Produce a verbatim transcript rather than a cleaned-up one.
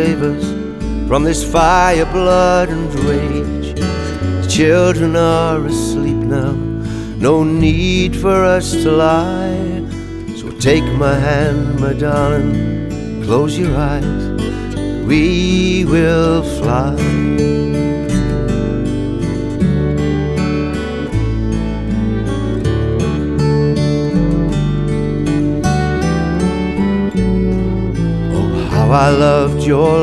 save us from this fire, blood, and rage. The children are asleep now, no need for us to lie. So take my hand, my darling, close your eyes, we will fly. Oh, how I loved your